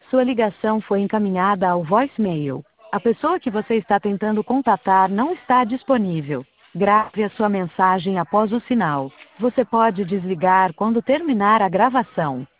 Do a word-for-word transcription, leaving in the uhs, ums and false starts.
Sua ligação foi encaminhada ao voicemail. A pessoa que você está tentando contatar não está disponível. Grave a sua mensagem após o sinal. Você pode desligar quando terminar a gravação.